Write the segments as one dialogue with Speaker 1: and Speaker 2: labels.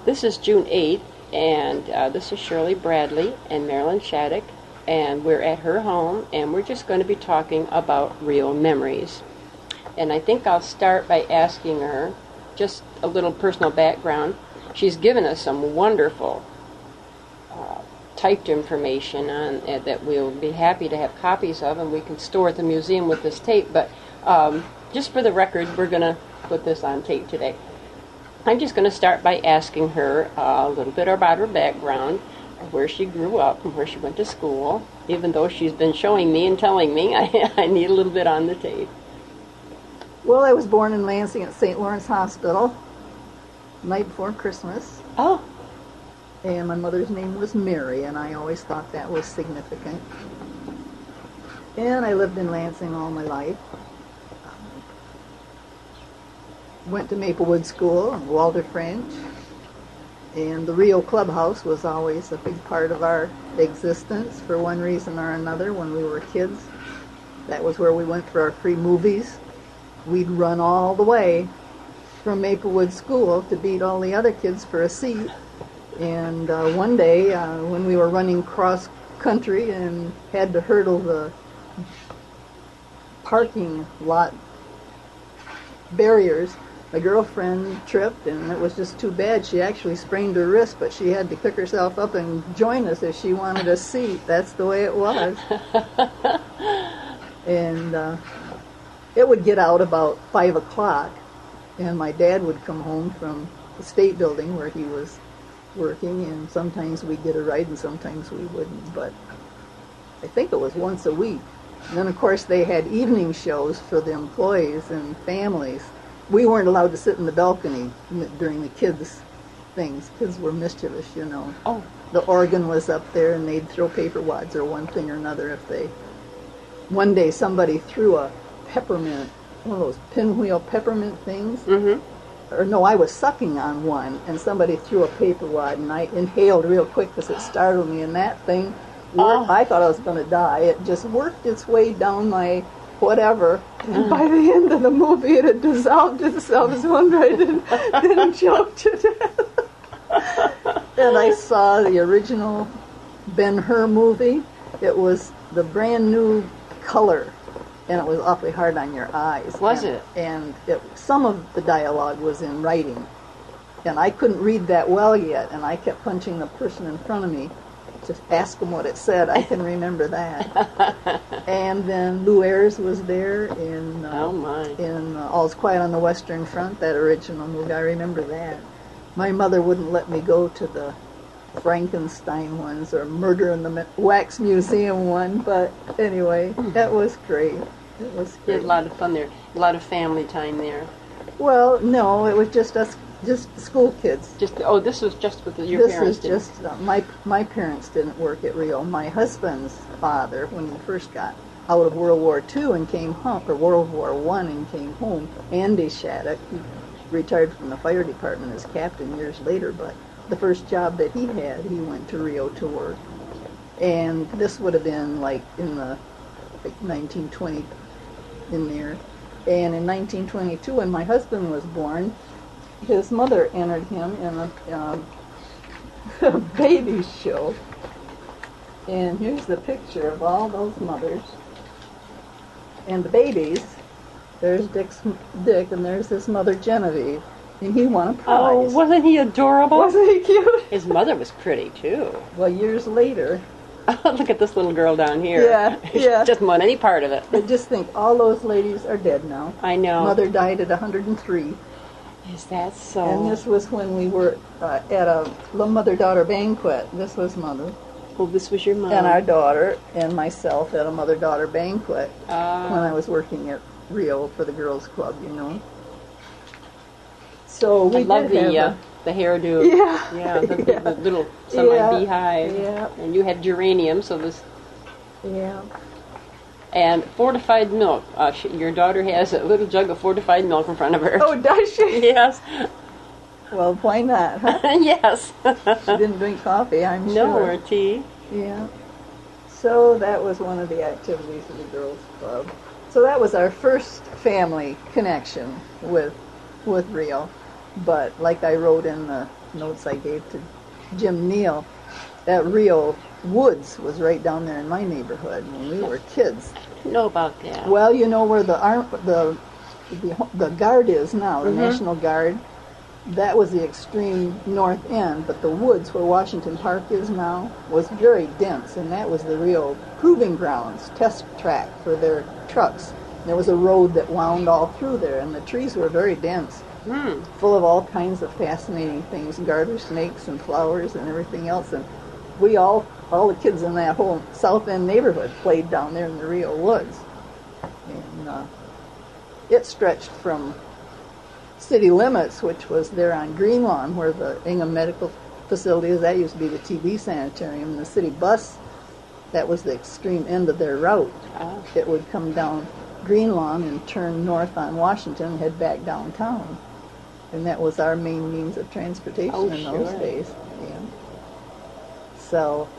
Speaker 1: This is June 8th, and this is Shirley Bradley and Marilyn Shattuck, and we're at her home, and we're just going to be talking about real memories. And I think I'll start by asking her just a little personal background. She's given us some wonderful typed information on that we'll be happy to have copies of, and we can store at the museum with this tape. But just for the record, we're going to put this on tape today. I'm just going to start by asking her a little bit about her background, where she grew up and where she went to school, even though she's been showing me and telling me I need a little bit on the tape.
Speaker 2: Well, I was born in Lansing at St. Lawrence Hospital, the night before Christmas.
Speaker 1: Oh.
Speaker 2: And my mother's name was Mary, and I always thought that was significant. And I lived in Lansing all my life. Went to Maplewood School and Walter French, and the Rio Clubhouse was always a big part of our existence for one reason or another when we were kids. That was where we went for our free movies. We'd run all the way from Maplewood School to beat all the other kids for a seat. And one day when we were running cross country and had to hurdle the parking lot barriers, my girlfriend tripped, and it was just too bad. She actually sprained her wrist, but she had to pick herself up and join us if she wanted a seat. That's the way it was. And it would get out about 5 o'clock, and my dad would come home from the state building where he was working, and sometimes we'd get a ride and sometimes we wouldn't, but I think it was once a week. And then, of course, they had evening shows for the employees and families. We weren't allowed to sit in the balcony during the kids' things. Kids were mischievous, you know.
Speaker 1: Oh.
Speaker 2: The organ was up there, and they'd throw paper wads or one thing or another if they... One day somebody threw a peppermint, one of those pinwheel peppermint things.
Speaker 1: Mm-hmm.
Speaker 2: Or no, I was sucking on one, and somebody threw a paper wad, and I inhaled real quick because it startled me, and that thing worked. I thought I was going to die. It just worked its way down my whatever, and by the end of the movie it had dissolved itself. So wonder I didn't choke to death. And I saw the original Ben-Hur movie. It was the brand new color, and it was awfully hard on your eyes.
Speaker 1: Was it?
Speaker 2: And some of the dialogue was in writing, and I couldn't read that well yet, and I kept punching the person in front of me to ask them what it said. I can remember that. And then Lou Ayres was there in All's Quiet on the Western Front, that original movie. I remember that. My mother wouldn't let me go to the Frankenstein ones or Murder in the Wax Museum one, but anyway, that was great. It was great.
Speaker 1: You had a lot of fun there, a lot of family time there.
Speaker 2: Well, no, it was just us, just school kids.
Speaker 1: This was just with your parents.
Speaker 2: This is just my parents didn't work at Rio. My husband's father, when he first got out of World War II and came home, or World War I and came home, Andy Shattuck, he retired from the fire department as captain years later, but the first job that he had, he went to Rio to work. And this would have been like in the 1920 in there. And in 1922, when my husband was born, his mother entered him in a baby show. And here's the picture of all those mothers. And the babies, there's Dick, and there's his mother, Genevieve. And he won a prize.
Speaker 1: Oh, wasn't he adorable?
Speaker 2: Wasn't he cute?
Speaker 1: His mother was pretty, too.
Speaker 2: Well, years later...
Speaker 1: Look at this little girl down here.
Speaker 2: Yeah.
Speaker 1: She doesn't want any part of it.
Speaker 2: I just think all those ladies are dead now.
Speaker 1: I know.
Speaker 2: Mother died at 103.
Speaker 1: Is that so?
Speaker 2: And this was when we were at a mother-daughter banquet. This was Mother.
Speaker 1: Oh, this was your mom.
Speaker 2: And our daughter and myself at a mother-daughter banquet when I was working at Rio for the Girls Club, you know. So we
Speaker 1: love the hairdo.
Speaker 2: Yeah.
Speaker 1: The little semi-beehive.
Speaker 2: Yeah.
Speaker 1: And you had geranium, so this...
Speaker 2: Yeah.
Speaker 1: And fortified milk. Your daughter has a little jug of fortified milk in front of her.
Speaker 2: Oh, does she?
Speaker 1: Yes.
Speaker 2: Well, why not, huh?
Speaker 1: Yes.
Speaker 2: She didn't drink coffee, I'm sure.
Speaker 1: No, or tea.
Speaker 2: Yeah. So that was one of the activities of the Girls Club. So that was our first family connection with Rio. But like I wrote in the notes I gave to Jim Neal, that Rio Woods was right down there in my neighborhood when we were kids.
Speaker 1: I didn't know about that.
Speaker 2: Well, you know where the guard is now, the National Guard. That was the extreme north end, but the woods where Washington Park is now was very dense, and that was the Rio proving grounds, test track for their trucks. There was a road that wound all through there, and the trees were very dense, full of all kinds of fascinating things, garter snakes and flowers and everything else. And we all the kids in that whole South End neighborhood played down there in the Rio Woods. And it stretched from city limits, which was there on Green Lawn, where the Ingham Medical Facility is. That used to be the TB sanitarium. And the city bus, that was the extreme end of their route.
Speaker 1: Oh.
Speaker 2: It would come down Green Lawn and turn north on Washington and head back downtown. And that was our main means of transportation in those days. Yeah. So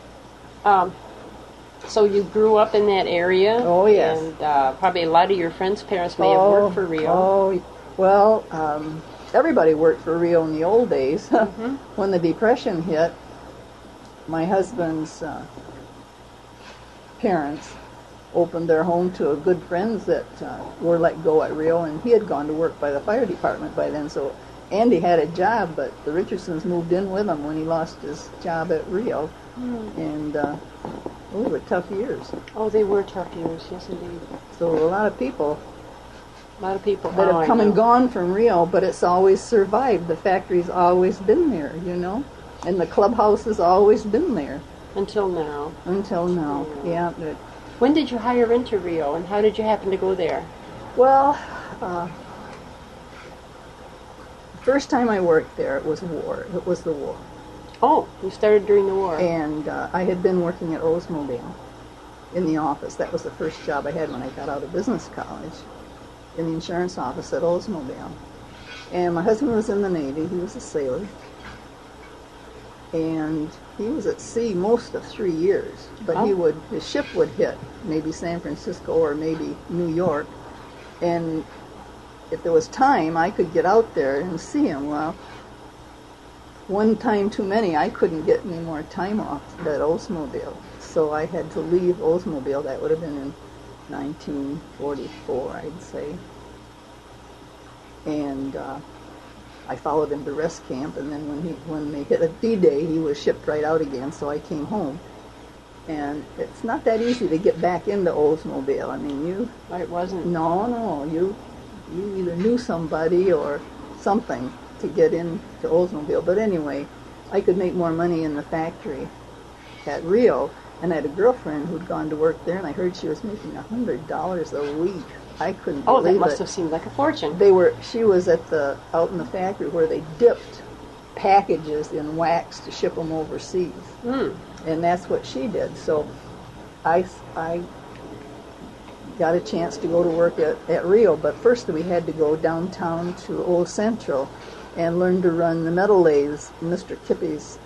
Speaker 1: you grew up in that area?
Speaker 2: Oh, yes.
Speaker 1: And probably a lot of your friends' parents may have worked for Rio.
Speaker 2: Oh, well, everybody worked for Rio in the old days. When the Depression hit, my husband's parents opened their home to a good friends that were let go at Rio, and he had gone to work by the fire department by then. So Andy had a job, but the Richardsons moved in with him when he lost his job at Rio. And those were tough years.
Speaker 1: Oh, they were tough years, yes indeed.
Speaker 2: So a lot of people
Speaker 1: that
Speaker 2: have come and gone from Rio, but it's always survived. The factory's always been there, you know, and the clubhouse has always been there.
Speaker 1: Until now.
Speaker 2: Until now, yeah.
Speaker 1: When did you hire into Rio, and how did you happen to go there?
Speaker 2: Well, the first time I worked there, it was war. It was the war.
Speaker 1: Oh, you started during the war.
Speaker 2: And I had been working at Oldsmobile in the office. That was the first job I had when I got out of business college, in the insurance office at Oldsmobile. And my husband was in the Navy. He was a sailor. And he was at sea most of 3 years. But his ship would hit maybe San Francisco or maybe New York. And if there was time, I could get out there and see him. Well, one time too many, I couldn't get any more time off at Oldsmobile. So I had to leave Oldsmobile. That would have been in 1944, I'd say. And I followed him to rest camp, and then when they hit a D-Day, he was shipped right out again, so I came home. And it's not that easy to get back into Oldsmobile. I mean,
Speaker 1: It wasn't?
Speaker 2: No, you either knew somebody or something to get into Oldsmobile. But anyway, I could make more money in the factory at Rio, and I had a girlfriend who'd gone to work there, and I heard she was making $100 a week. I couldn't believe it.
Speaker 1: Oh, that must have seemed like a fortune.
Speaker 2: She was out in the factory where they dipped packages in wax to ship them overseas. And that's what she did. So I got a chance to go to work at Rio, but first we had to go downtown to Old Central and learn to run the metal lathes, Mr. Kippy's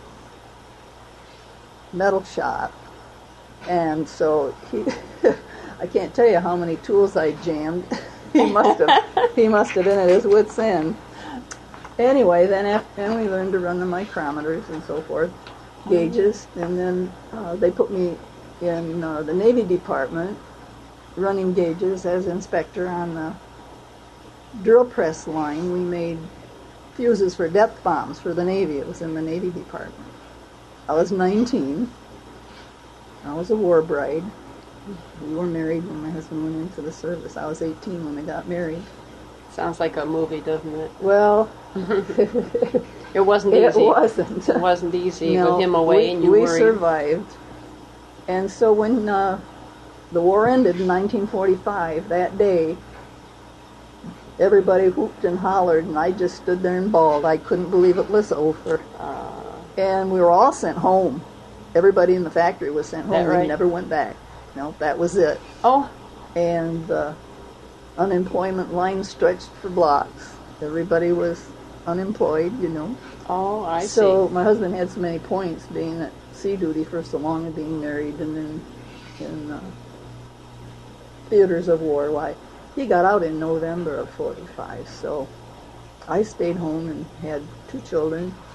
Speaker 2: metal shop. And so I can't tell you how many tools I jammed. He must have been at his wit's end. Anyway, then we learned to run the micrometers and so forth, gauges, and then they put me in the Navy Department running gauges as inspector on the drill press line. We made fuses for depth bombs for the Navy. It was in the Navy Department. I was 19. I was a war bride. We were married when my husband went into the service. I was 18 when they got married.
Speaker 1: Sounds like a movie, doesn't it?
Speaker 2: Well,
Speaker 1: it wasn't easy.
Speaker 2: It wasn't.
Speaker 1: It wasn't easy
Speaker 2: no,
Speaker 1: with him away and you
Speaker 2: we
Speaker 1: worried.
Speaker 2: Survived. And so when the war ended in 1945, that day, everybody whooped and hollered, and I just stood there and bawled. I couldn't believe it was over. And we were all sent home. Everybody in the factory was sent home.
Speaker 1: Right?
Speaker 2: We never went back. No, that was it.
Speaker 1: Oh.
Speaker 2: And the unemployment line stretched for blocks. Everybody was unemployed, you know.
Speaker 1: Oh, I see.
Speaker 2: So my husband had so many points being at sea duty for so long and being married and then in theaters of war. Why, he got out in November of 45. So I stayed home and had 2 children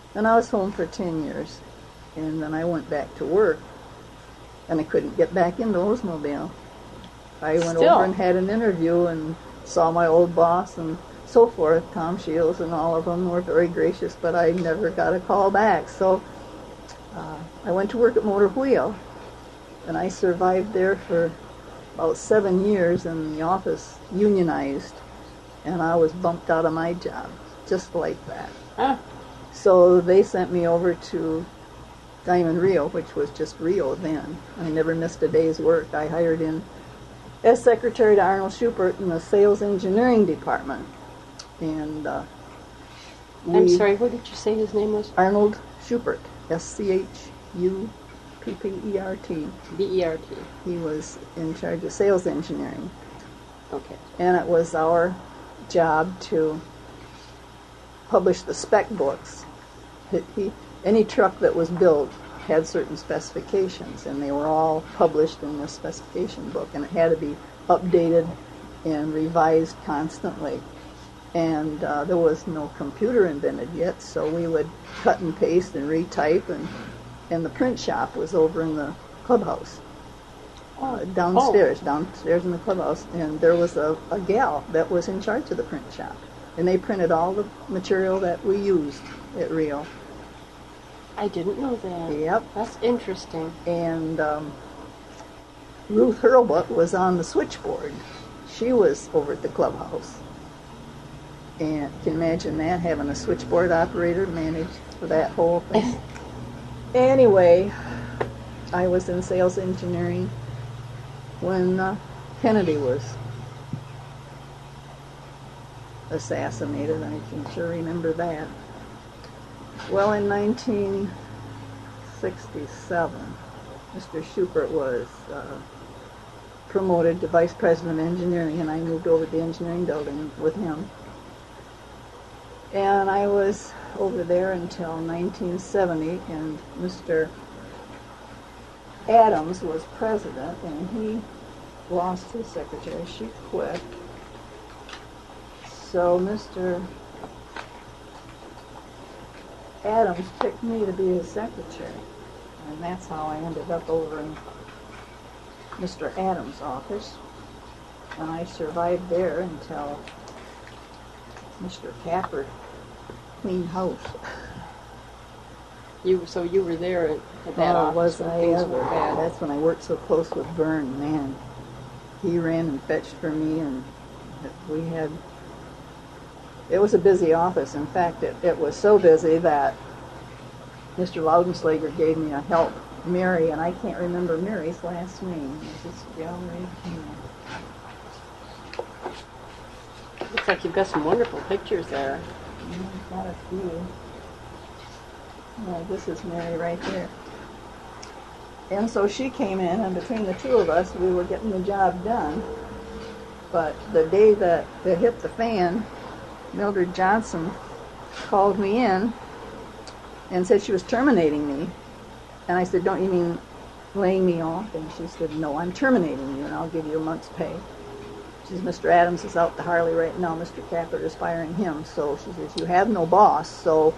Speaker 2: And I was home for 10 years. And then I went back to work, and I couldn't get back into Oldsmobile. I went over and had an interview and saw my old boss and so forth. Tom Shields and all of them were very gracious, but I never got a call back. So I went to work at Motor Wheel, and I survived there for about 7 years, and the office unionized, and I was bumped out of my job, just like that.
Speaker 1: Huh.
Speaker 2: So they sent me over to Diamond Rio, which was just Rio then. I never missed a day's work. I hired in as secretary to Arnold Schubert in the sales engineering department. And
Speaker 1: I'm sorry, what did you say his name was?
Speaker 2: Arnold Schubert, Schuppert.
Speaker 1: B-E-R-T.
Speaker 2: He was in charge of sales engineering.
Speaker 1: Okay.
Speaker 2: And it was our job to publish the spec books. Any truck that was built had certain specifications, and they were all published in this specification book, and it had to be updated and revised constantly. And there was no computer invented yet, so we would cut and paste and retype, and the print shop was over in the clubhouse, downstairs in the clubhouse, and there was a gal that was in charge of the print shop, and they printed all the material that we used at Rio.
Speaker 1: I didn't know that.
Speaker 2: Yep.
Speaker 1: That's interesting.
Speaker 2: And Ruth Hurlbut was on the switchboard. She was over at the clubhouse. And you can imagine that, having a switchboard operator manage for that whole thing. Anyway, I was in sales engineering when Kennedy was assassinated. I can sure remember that. Well, in 1967, Mr. Schubert was promoted to Vice President of Engineering, and I moved over to the engineering building with him. And I was over there until 1970, and Mr. Adams was president, and he lost his secretary. She quit. So Mr. Adams picked me to be his secretary, and that's how I ended up over in Mr. Adams' office. And I survived there until Mr. Capper cleaned house.
Speaker 1: So you were there at that office
Speaker 2: was
Speaker 1: when
Speaker 2: I
Speaker 1: things
Speaker 2: ever.
Speaker 1: were bad.
Speaker 2: That's when I worked so close with Vern, man. He ran and fetched for me, and it was a busy office. In fact, it was so busy that Mr. Loudenslager gave me a help, Mary, and I can't remember Mary's last name. Is this gallery?
Speaker 1: Looks like you've got some wonderful pictures there.
Speaker 2: I've got a few. Well, this is Mary right there. And so she came in, and between the two of us, we were getting the job done. But the day that it hit the fan, Mildred Johnson called me in and said she was terminating me. And I said, "Don't you mean laying me off?" And she said, "No, I'm terminating you, and I'll give you a month's pay." She says, "Mr. Adams is out to Harley right now. Mr. Capper is firing him." So she says, "You have no boss, so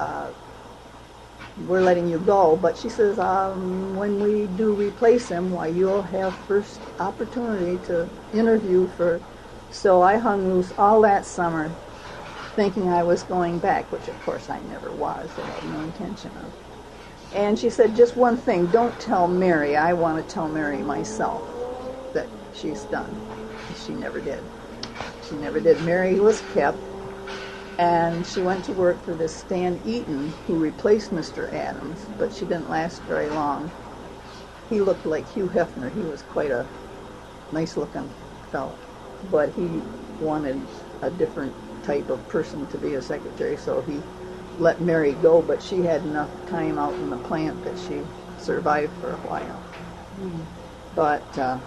Speaker 2: we're letting you go." But she says, when we do replace him, why, you'll have first opportunity to interview for. So I hung loose all that summer, thinking I was going back, which of course I never was. I had no intention of. And she said, "Just one thing, don't tell Mary. I want to tell Mary myself that she's done." She never did. She never did. Mary was kept, and she went to work for this Stan Eaton, who replaced Mr. Adams, but she didn't last very long. He looked like Hugh Hefner. He was quite a nice-looking fellow, but he wanted a different type of person to be a secretary, so he let Mary go, but she had enough time out in the plant that she survived for a while. But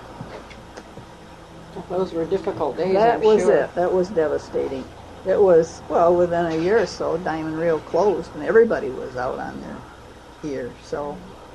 Speaker 1: those were difficult days,
Speaker 2: that
Speaker 1: I'm
Speaker 2: was
Speaker 1: sure.
Speaker 2: it. That was devastating. It was, well, within a year or so, Diamond Rio closed, and everybody was out on their ear, so.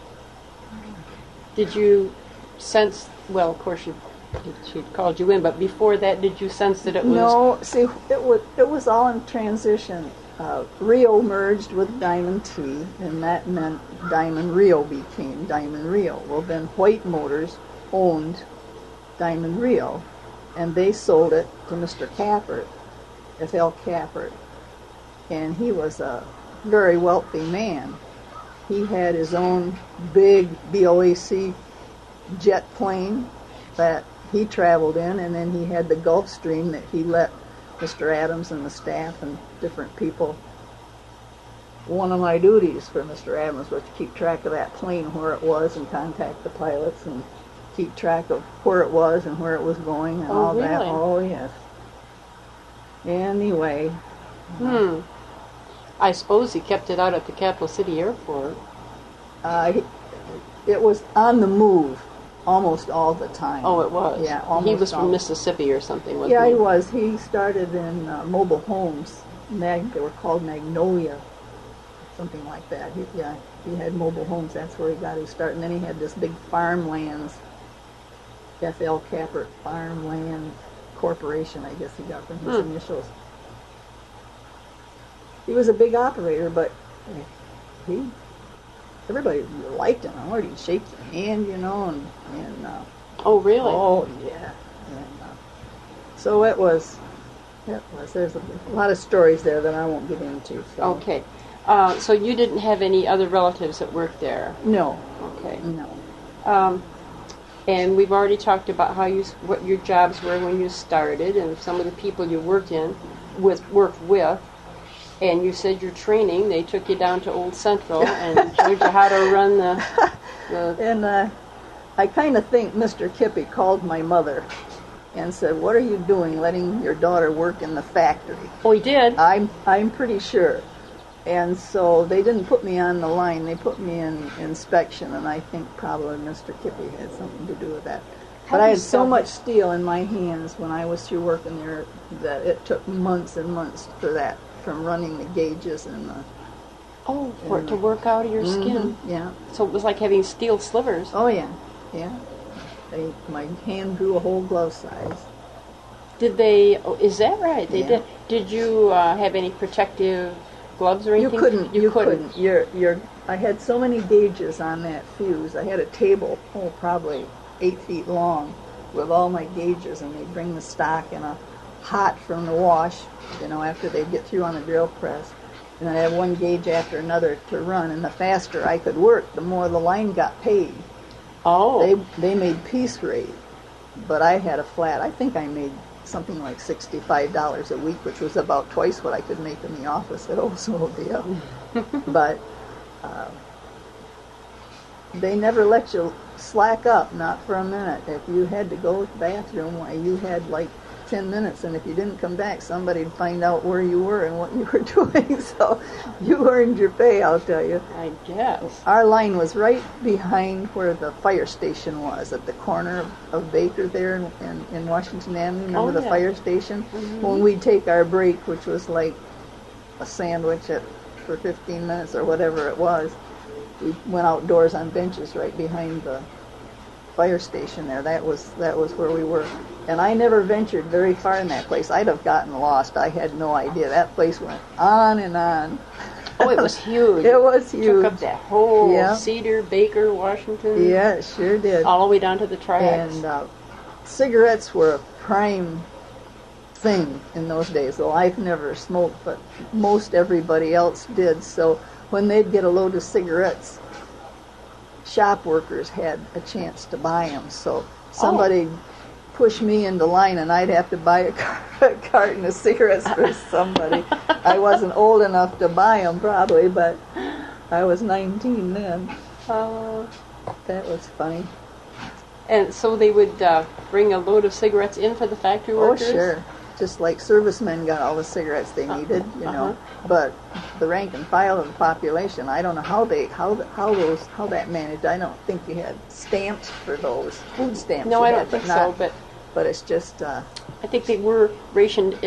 Speaker 1: Did you sense, well, of course she called you in, but before that, did you sense that it was...
Speaker 2: No, see, it was all in transition. Rio merged with Diamond T, and that meant Diamond Rio became Diamond Rio. Well, then White Motors owned Diamond Rio, and they sold it to Mr. Cappert, F.L. Cappert, and he was a very wealthy man. He had his own big BOAC jet plane that he traveled in, and then he had the Gulfstream that he let Mr. Adams and the staff and different people. One of my duties for Mr. Adams was to keep track of that plane, where it was, and contact the pilots and keep track of where it was and where it was going and all
Speaker 1: really?
Speaker 2: that. Oh, yes. Anyway.
Speaker 1: I suppose he kept it out at the Capital City Airport.
Speaker 2: It was on the move almost all the time.
Speaker 1: Oh, it was?
Speaker 2: Yeah, almost.
Speaker 1: He was from
Speaker 2: all.
Speaker 1: Mississippi or something, wasn't
Speaker 2: Yeah,
Speaker 1: he?
Speaker 2: he was. He started in mobile homes. They were called Magnolia, something like that. He had mobile homes. That's where he got his start. And then he had this big farmlands, F.L. Cappert Farmland Corporation, I guess he got from his initials. He was a big operator, but everybody liked him. I wanted to shake your hand, and
Speaker 1: Oh, really?
Speaker 2: oh yeah, and so it was. There's a lot of stories there that I won't get into. So.
Speaker 1: Okay. So you didn't have any other relatives that worked there?
Speaker 2: No.
Speaker 1: Okay.
Speaker 2: No.
Speaker 1: And we've already talked about what your jobs were when you started, and some of the people you worked with. And you said your training, they took you down to Old Central and showed you how to run the...
Speaker 2: And I kind of think Mr. Kippy called my mother and said, "What are you doing letting your daughter work in the factory?"
Speaker 1: Oh, he did?
Speaker 2: I'm pretty sure. And so they didn't put me on the line. They put me in inspection, and I think probably Mr. Kippy had something to do with that. But I had so much steel in my hands when I was through working there that it took months and months for that, from running the gauges and the...
Speaker 1: Oh, for it to work out of your skin.
Speaker 2: Yeah.
Speaker 1: So it was like having steel slivers.
Speaker 2: Oh, yeah. Yeah. My hand grew a whole glove size.
Speaker 1: Did they... Oh, is that right? They
Speaker 2: Yeah.
Speaker 1: did. Did you have any protective gloves or anything?
Speaker 2: You couldn't. I had so many gauges on that fuse. I had a table, probably 8 feet long, with all my gauges, and they'd bring the stock in a hot from the wash, after they'd get through on the drill press. And I'd have one gauge after another to run, and the faster I could work, the more the line got paid.
Speaker 1: Oh.
Speaker 2: They made piece rate, but I had a flat. I think I made something like $65 a week, which was about twice what I could make in the office at Oldsmobile. But they never let you slack up, not for a minute. If you had to go to the bathroom, you had like 10 minutes, and if you didn't come back, somebody'd find out where you were and what you were doing. So you earned your pay, I'll tell you.
Speaker 1: I guess.
Speaker 2: Our line was right behind where the fire station was, at the corner of Baker there in Washington Avenue. Remember the fire station? Mm-hmm. When we'd take our break, which was like a sandwich for 15 minutes or whatever it was, we went outdoors on benches right behind the fire station there. That was where we were. And I never ventured very far in that place. I'd have gotten lost. I had no idea. That place went on and on.
Speaker 1: Oh, it was huge.
Speaker 2: It was huge.
Speaker 1: Took up that whole Cedar, Baker, Washington.
Speaker 2: Yeah, it sure did.
Speaker 1: All the way down to the tracks.
Speaker 2: And cigarettes were a prime thing in those days. Well, I've never smoked, but most everybody else did. So when they'd get a load of cigarettes, shop workers had a chance to buy them. So somebody push me into line, and I'd have to buy a carton of cigarettes for somebody. I wasn't old enough to buy them, probably, but I was 19 then. That was funny.
Speaker 1: And so they would bring a load of cigarettes in for the factory workers?
Speaker 2: Oh, sure. Just like servicemen got all the cigarettes they needed, know. But the rank and file of the population, I don't know how that managed. I don't think you had stamps for those, food stamps.
Speaker 1: No, I don't think so,
Speaker 2: but it's just...
Speaker 1: I think they were rationed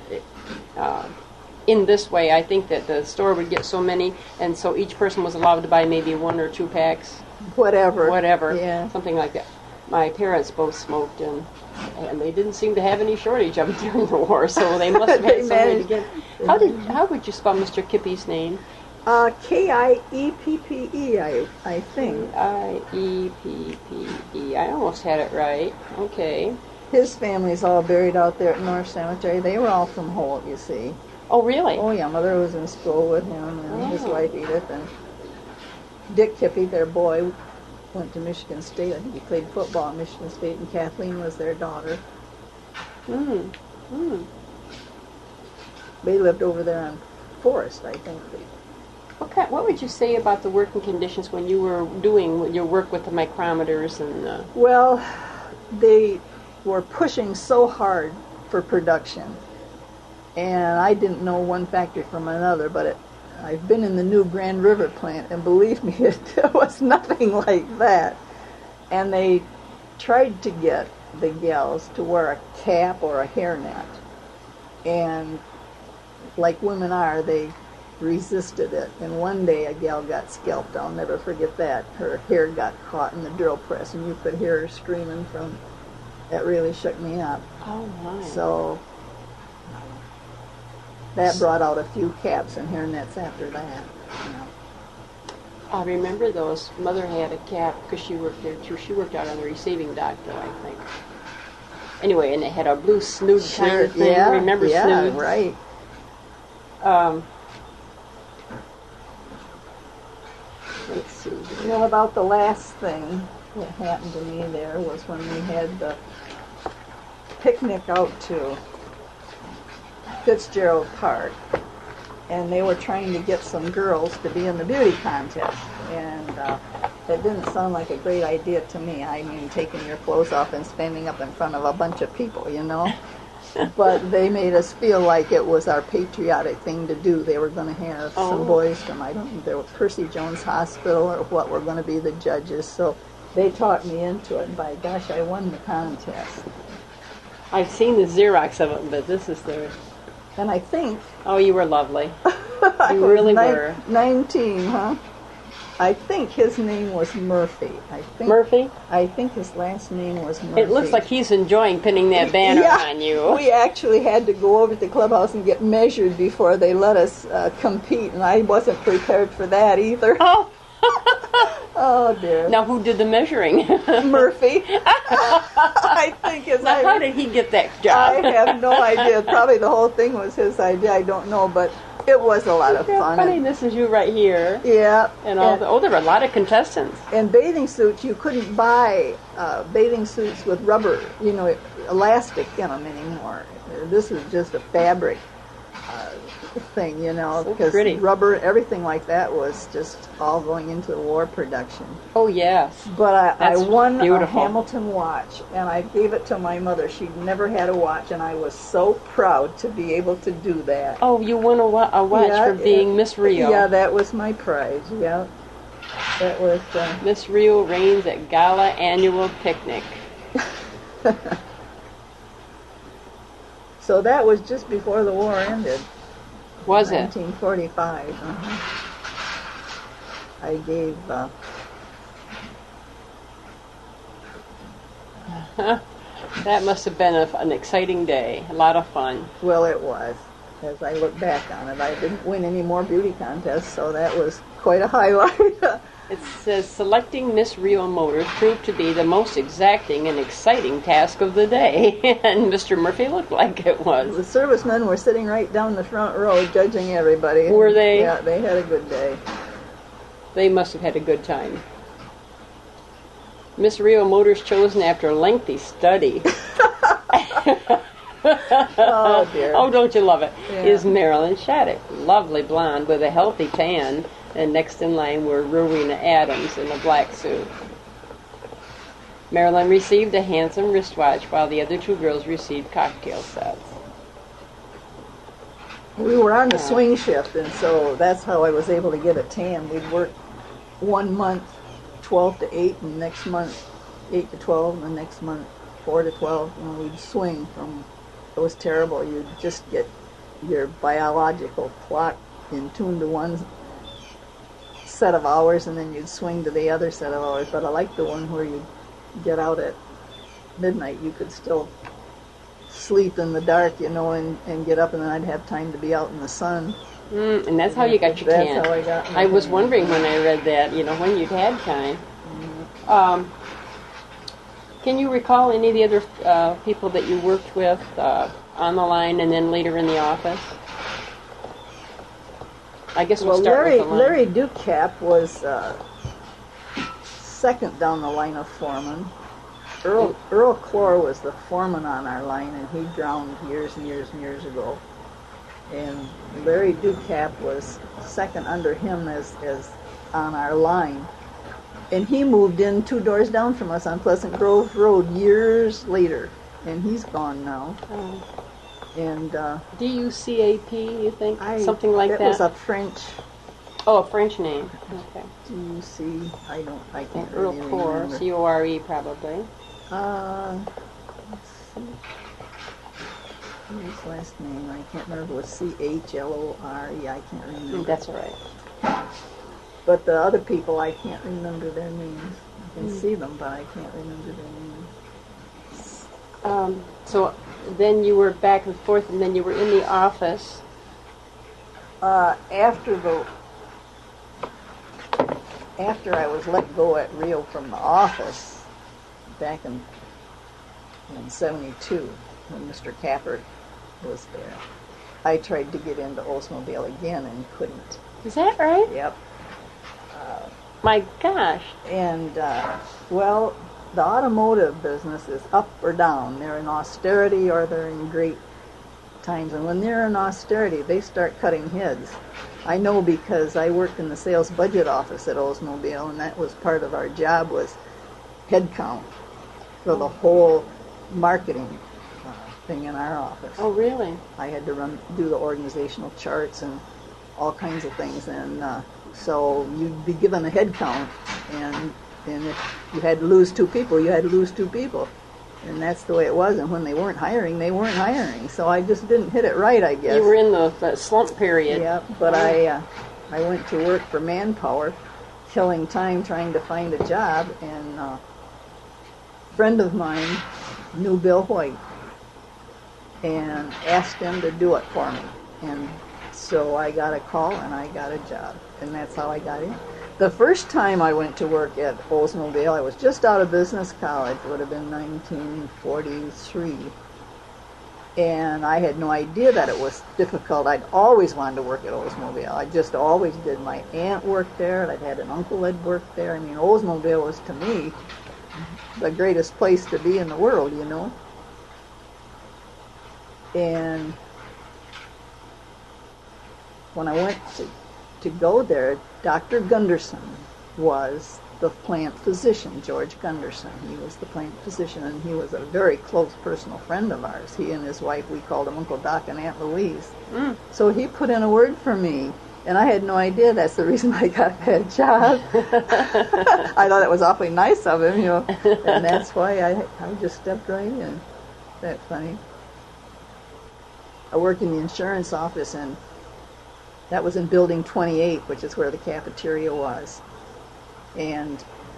Speaker 1: in this way. I think that the store would get so many, and so each person was allowed to buy maybe 1 or 2 packs.
Speaker 2: Whatever.
Speaker 1: Yeah. Something like that. my parents both smoked, and they didn't seem to have any shortage of it during the war, so they must have
Speaker 2: They
Speaker 1: had some way to
Speaker 2: managed.
Speaker 1: get. How would you spell Mr. Kippy's name?
Speaker 2: Kieppe, I think.
Speaker 1: Ieppe. I almost had it right. Okay.
Speaker 2: His family's all buried out there at North Cemetery. They were all from Holt, you see.
Speaker 1: Oh, really?
Speaker 2: Oh, yeah, Mother was in school with him, and his
Speaker 1: Oh.
Speaker 2: wife Edith, and Dick Kippy, their boy, went to Michigan State. I think he played football at Michigan State, and Kathleen was their daughter. They lived over there on Forest, I think.
Speaker 1: What would you say about the working conditions when you were doing your work with the micrometers and?
Speaker 2: Well, they were pushing so hard for production, and I didn't know one factory from another, but I've been in the new Grand River plant, and believe me, it was nothing like that. And they tried to get the gals to wear a cap or a hairnet, and like women are, they resisted it. And one day a gal got scalped. I'll never forget that. Her hair got caught in the drill press, and you could hear her screaming from. That really shook me up.
Speaker 1: Oh my!
Speaker 2: So that brought out a few caps and hairnets after that. You know.
Speaker 1: I remember those. Mother had a cap because she worked there too. She worked out on the receiving dock, though, I think. Anyway, and it had a blue snood kind of thing.
Speaker 2: Yeah,
Speaker 1: Remember snoods?
Speaker 2: Right.
Speaker 1: Let's see.
Speaker 2: You know, about the last thing that happened to me there was when we had the picnic out to Fitzgerald Park, and they were trying to get some girls to be in the beauty contest, and that didn't sound like a great idea to me. I mean, taking your clothes off and standing up in front of a bunch of people, you know. But they made us feel like it was our patriotic thing to do. They were going to have some boys from, I don't know, there was Percy Jones Hospital or what were going to be the judges. So they talked me into it, and by gosh, I won the contest.
Speaker 1: I've seen the Xerox of it, but this is the...
Speaker 2: And I think...
Speaker 1: Oh, you were lovely.
Speaker 2: I
Speaker 1: You
Speaker 2: was
Speaker 1: really were.
Speaker 2: 19, huh? I think his name was Murphy.
Speaker 1: Murphy?
Speaker 2: I think his last name was Murphy.
Speaker 1: It looks like he's enjoying pinning that banner on you.
Speaker 2: We actually had to go over to the clubhouse and get measured before they let us compete, and I wasn't prepared for that either.
Speaker 1: Oh.
Speaker 2: Oh, dear.
Speaker 1: Now, who did the measuring?
Speaker 2: Murphy. I think his
Speaker 1: Now,
Speaker 2: name.
Speaker 1: how did he get that job?
Speaker 2: I have no idea. Probably the whole thing was his idea. I don't know, but it was a lot of fun.
Speaker 1: Funny, this is you right here.
Speaker 2: Yeah.
Speaker 1: And there were a lot of contestants.
Speaker 2: And bathing suits, you couldn't buy bathing suits with rubber, elastic in them anymore. This was just a fabric thing, because
Speaker 1: pretty.
Speaker 2: rubber, everything like that was just all going into the war production.
Speaker 1: Oh, yes.
Speaker 2: But I
Speaker 1: That's
Speaker 2: won
Speaker 1: beautiful.
Speaker 2: a Hamilton watch, and I gave it to my mother. She'd never had a watch, and I was so proud to be able to do that.
Speaker 1: Oh, you won a watch for being Miss Rio.
Speaker 2: Yeah, that was my prize, yeah. That was...
Speaker 1: Miss Rio reigns at Gala Annual Picnic.
Speaker 2: So that was just before the war ended.
Speaker 1: Was it?
Speaker 2: 1945. I gave...
Speaker 1: That must have been an exciting day. A lot of fun.
Speaker 2: Well, it was. As I look back on it, I didn't win any more beauty contests, so that was quite a highlight.
Speaker 1: It says, selecting Miss Rio Motors proved to be the most exacting and exciting task of the day. And Mr. Murphy looked like it was.
Speaker 2: The servicemen were sitting right down the front row judging everybody.
Speaker 1: Were they?
Speaker 2: Yeah, they had a good day.
Speaker 1: They must have had a good time. Miss Rio Motors chosen after lengthy study.
Speaker 2: Oh, dear.
Speaker 1: Oh, don't you love it?
Speaker 2: Yeah.
Speaker 1: Is Marilyn Shattuck. Lovely blonde with a healthy tan. And next in line were Rowena Adams in a black suit. Marilyn received a handsome wristwatch while the other two girls received cocktail sets.
Speaker 2: We were on the swing shift, and so that's how I was able to get a tan. We'd work 1 month 12 to 8, and next month 8 to 12, and the next month 4 to 12. And we'd swing from... It was terrible. You'd just get your biological clock in tune to one set of hours, and then you'd swing to the other set of hours. But I liked the one where you'd get out at midnight, you could still sleep in the dark, and get up, and then I'd have time to be out in the sun.
Speaker 1: And that's how you got your tan.
Speaker 2: That's how I got my
Speaker 1: I was
Speaker 2: tan.
Speaker 1: wondering when I read that, when you'd had time. Can you recall any of the other people that you worked with on the line and then later in the office? I guess we'll start with the line.
Speaker 2: Larry Ducap was second down the line of foreman. Earl Clore was the foreman on our line, and he drowned years and years and years ago. And Larry Ducap was second under him as on our line. And he moved in 2 doors down from us on Pleasant Grove Road years later, and he's gone now.
Speaker 1: Oh.
Speaker 2: And
Speaker 1: DUCAP, you think? Something like that?
Speaker 2: It was a French.
Speaker 1: Oh, a French name. Okay.
Speaker 2: DUC, I can't
Speaker 1: Earl
Speaker 2: really
Speaker 1: Core,
Speaker 2: remember.
Speaker 1: C-O-R-E probably.
Speaker 2: Let's see. His last name, I can't remember. It was C-H-L-O-R-E, I can't remember.
Speaker 1: That's all right.
Speaker 2: But the other people, I can't remember their names. I can see them, but I can't remember their names.
Speaker 1: So then you were back and forth, and then you were in the office.
Speaker 2: After I was let go at Rio from the office, back in 72, when Mr. Capper was there, I tried to get into Oldsmobile again and couldn't.
Speaker 1: Is that right?
Speaker 2: Yep.
Speaker 1: My gosh.
Speaker 2: And, well, the automotive business is up or down. They're in austerity or they're in great times. And when they're in austerity, they start cutting heads. I know because I worked in the sales budget office at Oldsmobile, and that was part of our job was head count for the whole marketing thing in our office.
Speaker 1: Oh, really?
Speaker 2: I had to do the organizational charts and all kinds of things, and so you'd be given a head count, and if you had to lose 2 people, you had to lose 2 people. And that's the way it was, and when they weren't hiring, they weren't hiring. So I just didn't hit it right, I guess.
Speaker 1: You were in the slump period.
Speaker 2: Yeah, but I went to work for Manpower, killing time trying to find a job, and a friend of mine knew Bill White and asked him to do it for me. And so I got a call and I got a job, and that's how I got in. The first time I went to work at Oldsmobile, I was just out of business college. It would have been 1943. And I had no idea that it was difficult. I'd always wanted to work at Oldsmobile. I just always did. My aunt worked there, and I'd had an uncle that worked there. I mean, Oldsmobile was, to me, the greatest place to be in the world, And when I went to go there, Dr. Gunderson was the plant physician, George Gunderson. He was the plant physician, and he was a very close personal friend of ours. He and his wife, we called him Uncle Doc and Aunt Louise. So he put in a word for me, and I had no idea that's the reason I got that job. I thought it was awfully nice of him, and that's why I just stepped right in. Isn't that funny? I worked in the insurance office, and that was in Building 28, which is where the cafeteria was. And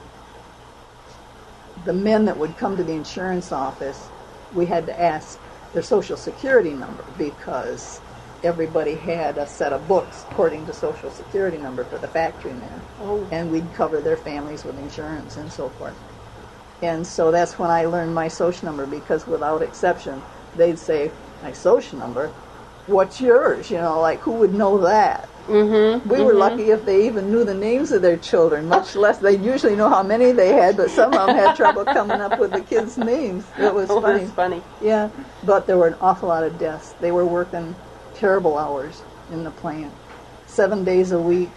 Speaker 2: the men that would come to the insurance office, we had to ask their social security number because everybody had a set of books according to social security number for the factory men.
Speaker 1: Oh.
Speaker 2: And we'd cover their families with insurance and so forth. And so that's when I learned my social number, because without exception, they'd say, my social number? What's yours? Like, who would know that?
Speaker 1: Mm-hmm.
Speaker 2: We were lucky if they even knew the names of their children, much less they'd usually know how many they had, but some of them had trouble coming up with the kids' names. It was funny.
Speaker 1: That's funny.
Speaker 2: Yeah, but there were an awful lot of deaths. They were working terrible hours in the plant, 7 days a week,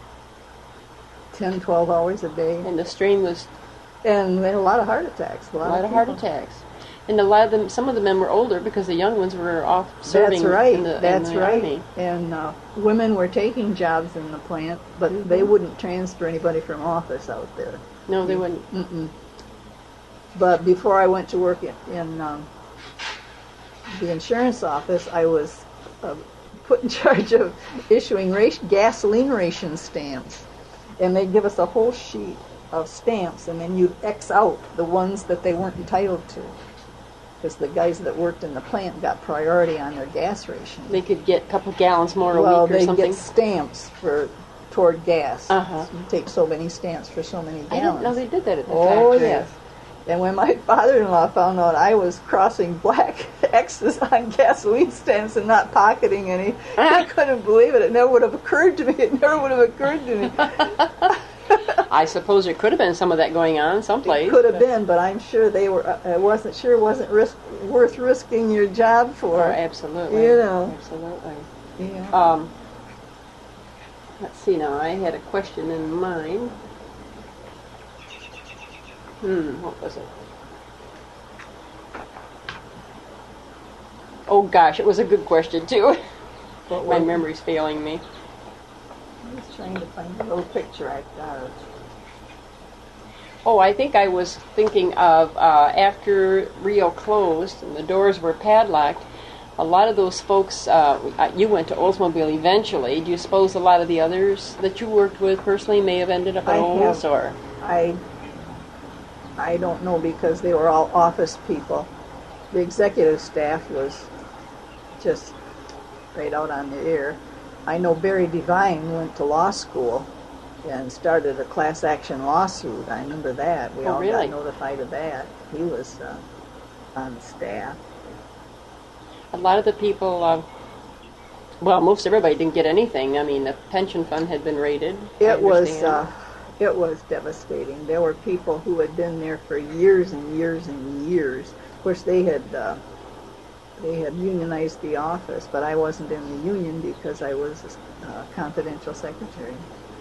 Speaker 2: 10, 12 hours a day.
Speaker 1: And the strain was...
Speaker 2: And we had a lot of heart attacks.
Speaker 1: A lot of heart attacks. And a lot of them, some of the men were older because the young ones were off serving in the Army.
Speaker 2: And women were taking jobs in the plant, but they wouldn't transfer anybody from office out there.
Speaker 1: No, they wouldn't.
Speaker 2: But before I went to work in the insurance office, I was put in charge of issuing gasoline ration stamps. And they'd give us a whole sheet of stamps, and then you'd X out the ones that they weren't entitled to. Because the guys that worked in the plant got priority on their gas ration.
Speaker 1: They could get a couple gallons more a
Speaker 2: Well,
Speaker 1: week or
Speaker 2: they
Speaker 1: something.
Speaker 2: get stamps toward gas.
Speaker 1: Uh-huh.
Speaker 2: So you take so many stamps for so many gallons.
Speaker 1: I didn't know they did that at the
Speaker 2: Oh,
Speaker 1: factory.
Speaker 2: yes. And when my father-in-law found out I was crossing black X's on gasoline stamps and not pocketing any, he couldn't believe it. It never would have occurred to me. It never would have occurred to me.
Speaker 1: I suppose there could have been some of that going on someplace.
Speaker 2: It could have been, but I'm sure they were. I wasn't sure it wasn't worth risking your job for.
Speaker 1: Oh, absolutely.
Speaker 2: You know.
Speaker 1: Absolutely.
Speaker 2: Yeah.
Speaker 1: Let's see now. I had a question in mind. What was it? Oh gosh, it was a good question too. My memory's failing me.
Speaker 2: I was trying to find a little picture I've got.
Speaker 1: Oh, I think I was thinking of after Rio closed and the doors were padlocked, a lot of those folks, you went to Oldsmobile eventually. Do you suppose a lot of the others that you worked with personally may have ended up at Olds? Or?
Speaker 2: I don't know, because they were all office people. The executive staff was just right out on the air. I know Barry Devine went to law school and started a class action lawsuit. I remember that. We all
Speaker 1: really?
Speaker 2: got notified of that. He was on the staff.
Speaker 1: A lot of the people, well, most everybody didn't get anything. I mean, the pension fund had been raided.
Speaker 2: It was devastating. There were people who had been there for years and years and years. Of course, they had unionized the office, but I wasn't in the union because I was a confidential secretary.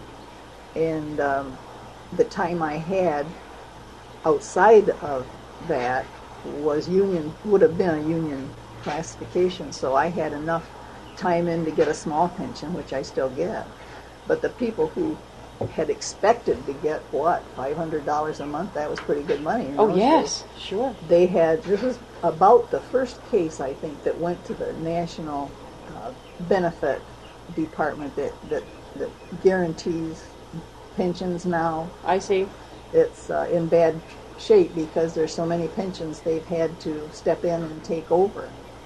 Speaker 2: And the time I had outside of that would have been a union classification, so I had enough time in to get a small pension, which I still get. But the people who had expected to get, $500 a month, that was pretty good money.
Speaker 1: Oh, yes, sure.
Speaker 2: This was about the first case, I think, that went to the National Benefit Department that guarantees pensions now.
Speaker 1: I see.
Speaker 2: It's in bad shape because there's so many pensions they've had to step in and take over.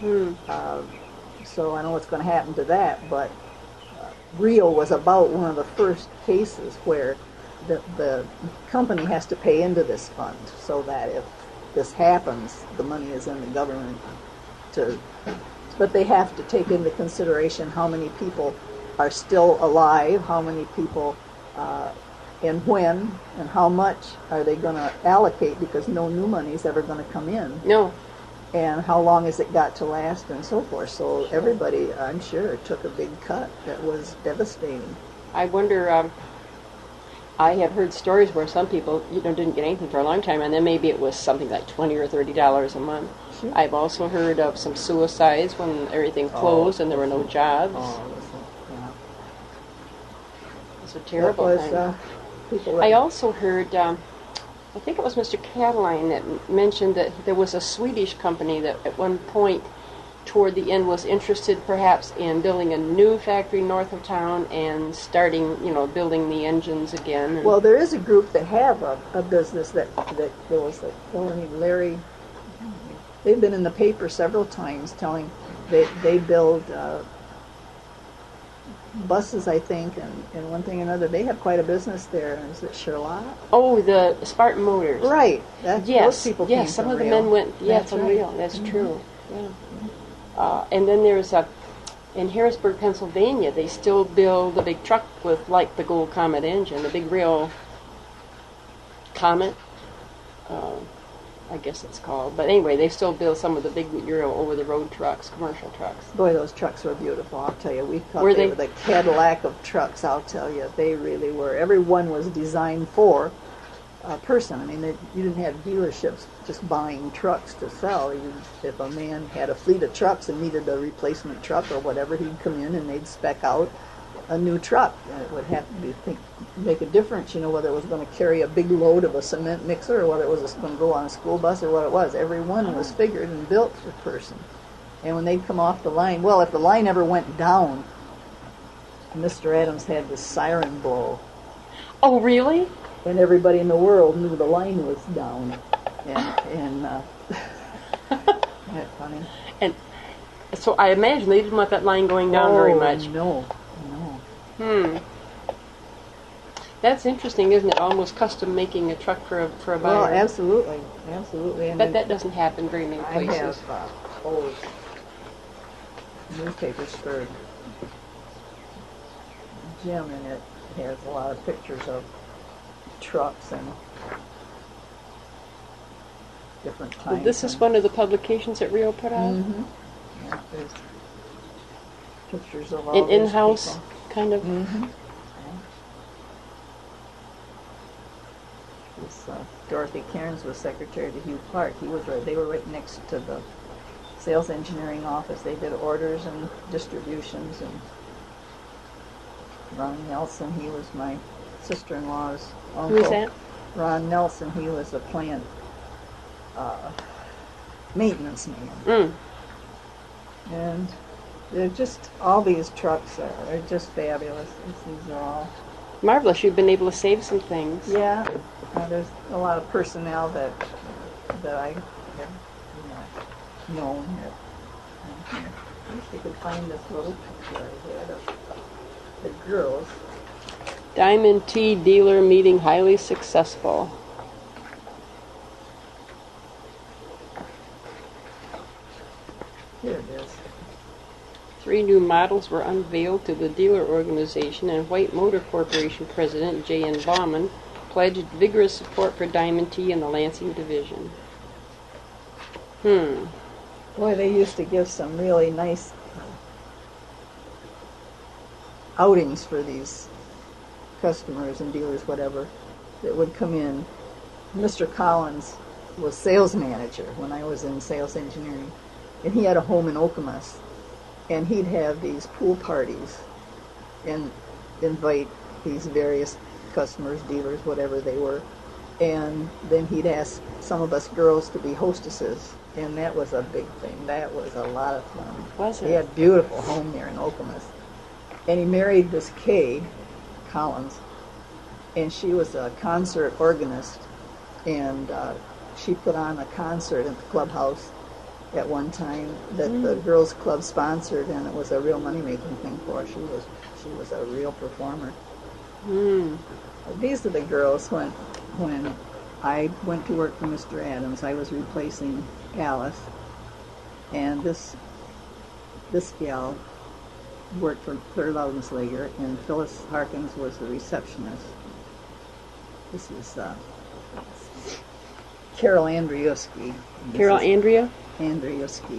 Speaker 2: So I know what's going to happen to that, but Rio was about one of the first cases where the company has to pay into this fund so that if this happens, the money is in the government but they have to take into consideration how many people are still alive, how many people and when and how much are they going to allocate, because no new money is ever going to come in.
Speaker 1: No.
Speaker 2: And how long has it got to last and so forth. So everybody, I'm sure, took a big cut. That was devastating.
Speaker 1: I wonder, I have heard stories where some people, didn't get anything for a long time, and then maybe it was something like $20 or $30 a month.
Speaker 2: Sure.
Speaker 1: I've also heard of some suicides when everything closed and there were no jobs. It's a terrible thing. I also heard, I think it was Mr. Cataline that mentioned that there was a Swedish company that at one point toward the end was interested perhaps in building a new factory north of town and starting, building the engines again.
Speaker 2: Well, there is a group that have a business that there was a fellow named Larry. They've been in the paper several times telling they build buses, I think, and one thing or another. They have quite a business there. Is it Sherlock?
Speaker 1: Oh, the Spartan Motors.
Speaker 2: Right.
Speaker 1: Yes.
Speaker 2: Those people came
Speaker 1: some
Speaker 2: from
Speaker 1: of the
Speaker 2: Rio.
Speaker 1: men went. Yeah,
Speaker 2: That's
Speaker 1: from
Speaker 2: right.
Speaker 1: Rio. That's true. Yeah. And then there's in Harrisburg, Pennsylvania. They still build a big truck with like the Gold Comet engine, the big Rio Comet. I guess it's called. But anyway, they still build some of the big over-the-road trucks, commercial trucks.
Speaker 2: Boy, those trucks were beautiful, I'll tell you. We thought
Speaker 1: Were
Speaker 2: they
Speaker 1: they?
Speaker 2: were the Cadillac of trucks, I'll tell you. They really were. Every one was designed for a person. I mean, you didn't have dealerships just buying trucks to sell. If a man had a fleet of trucks and needed a replacement truck or whatever, he'd come in and they'd spec out a new truck. And it would have to make a difference, whether it was going to carry a big load of a cement mixer or whether it was going to go on a school bus or what it was. Every one was figured and built for a person. And when they'd come off the line, well, if the line ever went down, Mr. Adams had the siren blow.
Speaker 1: Oh, really?
Speaker 2: and everybody in the world knew the line was down. And isn't that funny?
Speaker 1: And so I imagine they didn't want that line going down very much.
Speaker 2: No.
Speaker 1: That's interesting, isn't it? Almost custom making a truck for a buyer.
Speaker 2: Well, absolutely. And
Speaker 1: But that doesn't happen very many
Speaker 2: I
Speaker 1: places.
Speaker 2: have old newspapers for Jim, and it has a lot of pictures of trucks and different times.
Speaker 1: This is one of the publications that Rio put out?
Speaker 2: Mm-hmm. Yeah, there's pictures of all
Speaker 1: An
Speaker 2: these
Speaker 1: in-house
Speaker 2: people.
Speaker 1: kind of?
Speaker 2: Mm-hmm. Dorothy Cairns was secretary to Hugh Clark. They were right next to the sales engineering office. They did orders and distributions. And Ron Nelson, he was my sister-in-law's uncle.
Speaker 1: Who's that?
Speaker 2: Ron Nelson, he was a plant maintenance man. And they're just, all these trucks are just fabulous. These are all
Speaker 1: Marvelous. You've been able to save some things.
Speaker 2: Yeah, there's a lot of personnel that I have known. I wish I could find this little picture I had of the girls.
Speaker 1: Diamond Tea dealer meeting highly successful.
Speaker 2: Here it is.
Speaker 1: 3 new models were unveiled to the dealer organization, and White Motor Corporation President J.N. Bauman pledged vigorous support for Diamond Tea in the Lansing division.
Speaker 2: Boy, they used to give some really nice outings for these customers and dealers, whatever, that would come in. Mr. Collins was sales manager when I was in sales engineering, and he had a home in Okemos. And he'd have these pool parties and invite these various customers, dealers, whatever they were. And then he'd ask some of us girls to be hostesses. And that was a big thing. That was a lot of fun.
Speaker 1: Was it?
Speaker 2: He had a beautiful home there in Okemos. And he married this Kay Collins. And she was a concert organist. And she put on a concert at the clubhouse at one time that the girls club sponsored, and it was a real money-making thing for her. She was a real performer. These are the girls when I went to work for Mr. Adams. I was replacing Alice, and this gal worked for Claire Laudenslager, and Phyllis Harkins was the receptionist. This is Carol Andriuski.
Speaker 1: Carol Andrea?
Speaker 2: Andriuski.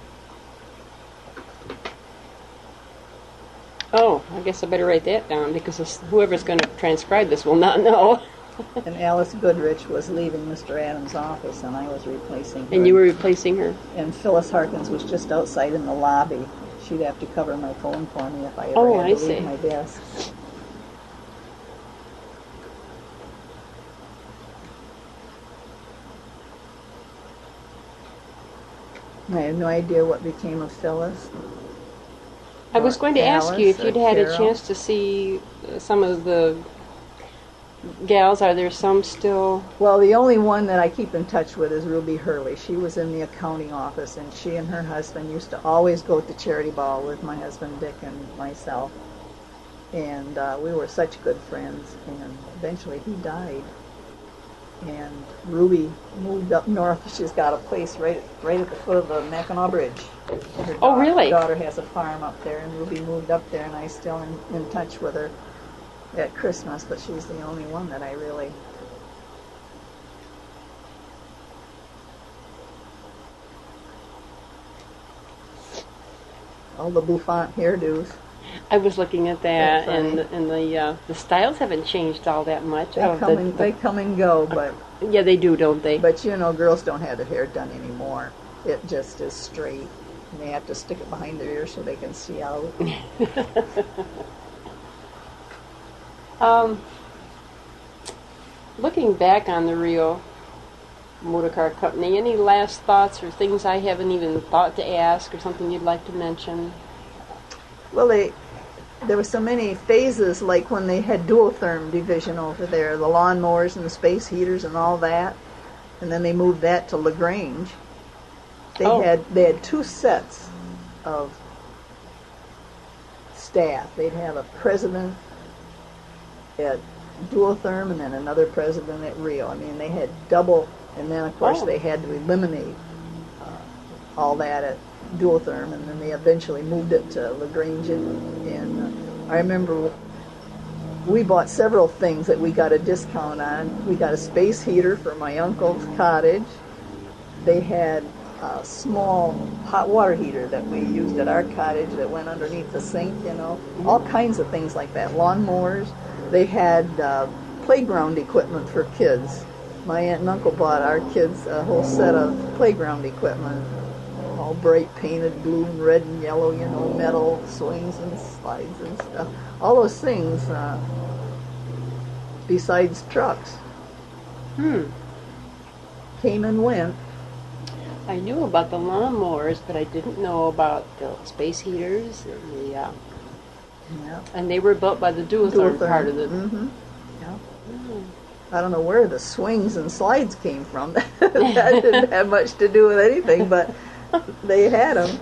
Speaker 1: Oh, I guess I better write that down, because whoever's going to transcribe this will not know.
Speaker 2: And Alice Goodrich was leaving Mr. Adams' office, and I was replacing her.
Speaker 1: And you were replacing her?
Speaker 2: And Phyllis Harkins was just outside in the lobby. She'd have to cover my phone for me if I ever had to leave my desk. I have no idea what became of Phyllis.
Speaker 1: I was going to ask you if you'd had
Speaker 2: Carol.
Speaker 1: a chance to see some of the gals. Are there some still?
Speaker 2: Well, the only one that I keep in touch with is Ruby Hurley. She was in the accounting office, and she and her husband used to always go to Charity Ball with my husband Dick and myself. And we were such good friends, and eventually he died. And Ruby moved up north. She's got a place right at the foot of the Mackinac Bridge.
Speaker 1: Oh, really?
Speaker 2: Her daughter has a farm up there, and Ruby moved up there, and I'm still in touch with her at Christmas, but she's the only one that I really... All the bouffant hairdos.
Speaker 1: I was looking at that,
Speaker 2: That's
Speaker 1: and the styles haven't changed all that much.
Speaker 2: They come and go, but...
Speaker 1: Yeah, they do, don't they?
Speaker 2: But, you know, girls don't have their hair done anymore. It just is straight. And they have to stick it behind their ears so they can see out.
Speaker 1: Looking back on the Rio Motor Car Company, any last thoughts or things I haven't even thought to ask or something you'd like to mention?
Speaker 2: Well, there were so many phases, like when they had duotherm division over there, the lawnmowers and the space heaters and all that, and then they moved that to LaGrange. They had two sets of staff. They'd have a president at duotherm and then another president at Rio. I mean, they had double, and then of course they had to eliminate all that at duotherm, and then they eventually moved it to LaGrange. And I remember we bought several things that we got a discount on. We got a space heater for my uncle's cottage. They had a small hot water heater that we used at our cottage that went underneath the sink, you know, all kinds of things like that. Lawnmowers. They had playground equipment for kids. My aunt and uncle bought our kids a whole set of playground equipment, all bright painted blue and red and yellow, you know, metal swings and slides and stuff. All those things besides trucks. Came and went.
Speaker 1: I knew about the lawnmowers, but I didn't know about the space heaters and the.
Speaker 2: Yeah.
Speaker 1: And they were built by the duotherm part of the.
Speaker 2: Mm-hmm. Yeah. I don't know where the swings and slides came from. That didn't have much to do with anything, but they had them.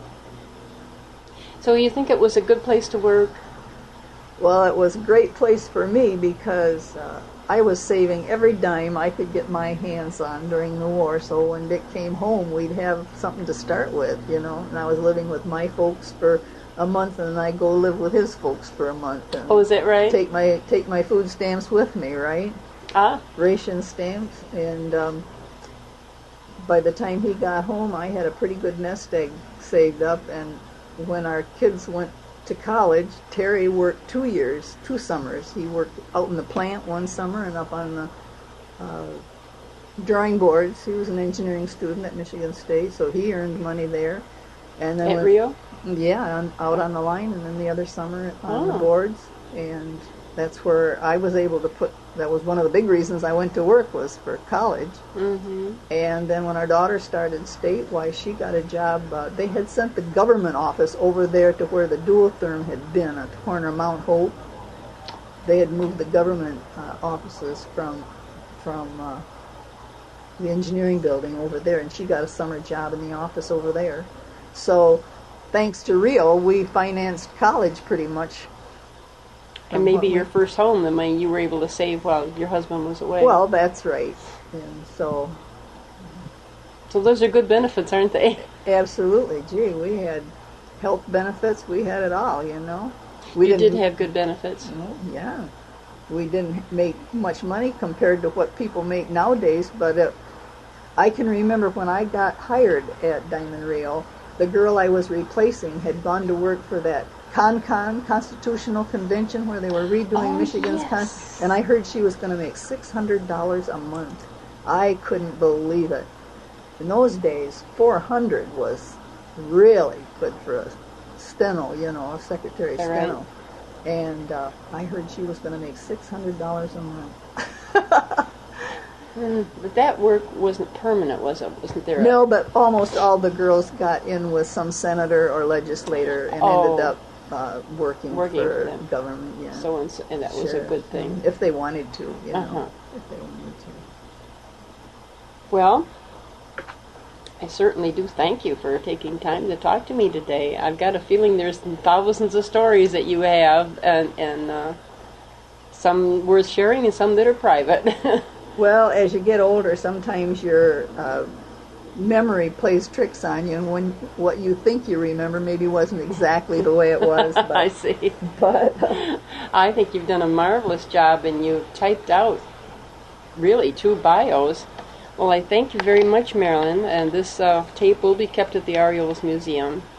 Speaker 1: So you think it was a good place to work?
Speaker 2: Well, it was a great place for me because I was saving every dime I could get my hands on during the war. So when Dick came home, we'd have something to start with, you know. And I was living with my folks for a month, and then I'd go live with his folks for a month. And
Speaker 1: is that right?
Speaker 2: Take my food stamps with me, right? Ration stamps. And by the time he got home, I had a pretty good nest egg saved up. And when our kids went to college, Terry worked 2 summers. He worked out in the plant one summer and up on the drawing boards. He was an engineering student at Michigan State, so he earned money there. And then
Speaker 1: at Rio?
Speaker 2: Yeah, out on the line, and then the other summer on the boards. And that's where I was able to that was one of the big reasons I went to work, was for college. Mm-hmm. And then when our daughter started state, she got a job. They had sent the government office over there to where the duotherm had been at the corner of Mount Hope. They had moved the government offices from the engineering building over there, and she got a summer job in the office over there. So thanks to Rio, we financed college pretty much.
Speaker 1: And maybe your first home, the money you were able to save while your husband was away.
Speaker 2: Well, that's right. And so
Speaker 1: those are good benefits, aren't they?
Speaker 2: Absolutely. Gee, we had health benefits. We had it all, you know.
Speaker 1: You did have good benefits.
Speaker 2: Yeah. We didn't make much money compared to what people make nowadays, but I can remember when I got hired at Diamond Rio, the girl I was replacing had gone to work for that Constitutional Convention where they were redoing Michigan's Constitution, and I heard she was going to make $600 a month. I couldn't believe it. In those days, $400 was really good for a steno, you know, a secretary steno.
Speaker 1: Right.
Speaker 2: And I heard she was going to make $600 a month.
Speaker 1: But that work wasn't permanent, was it? Wasn't there?
Speaker 2: No, but almost all the girls got in with some senator or legislator and ended up working for
Speaker 1: them.
Speaker 2: Government. Yeah.
Speaker 1: And that was a good thing.
Speaker 2: If they wanted to, you know. If they wanted to.
Speaker 1: Well, I certainly do thank you for taking time to talk to me today. I've got a feeling there's thousands of stories that you have, and some worth sharing and some that are private.
Speaker 2: Well, as you get older, sometimes your memory plays tricks on you, and when what you think you remember maybe wasn't exactly the way it was. But,
Speaker 1: I see.
Speaker 2: But
Speaker 1: I think you've done a marvelous job, and you've typed out really 2 bios. Well, I thank you very much, Marilyn, and this tape will be kept at the Orioles Museum.